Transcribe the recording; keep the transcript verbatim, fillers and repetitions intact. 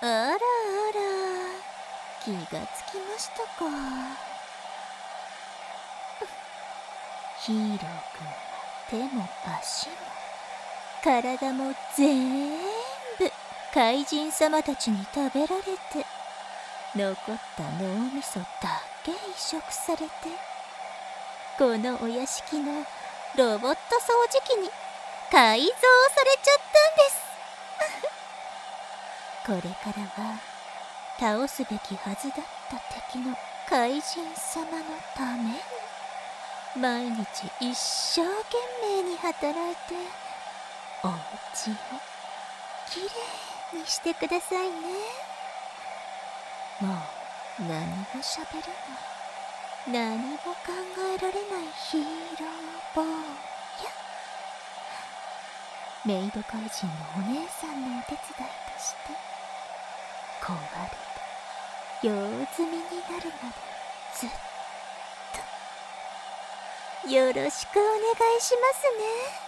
あらあら、気がつきましたか。ヒーローくんは手も足も体もぜんぶ怪人様たちに食べられて、残った脳みそだけ移植されて、このお屋敷のロボット掃除機に改造されちゃったんです。これからは倒すべきはずだった敵の怪人様のために毎日一生懸命に働いてお家をきれいにしてくださいね。もう何も喋れない、何も考えられないヒーロー坊や。メイド怪人のお姉さんのお手伝いとして壊れて用済みになるまでずっとよろしくお願いしますね。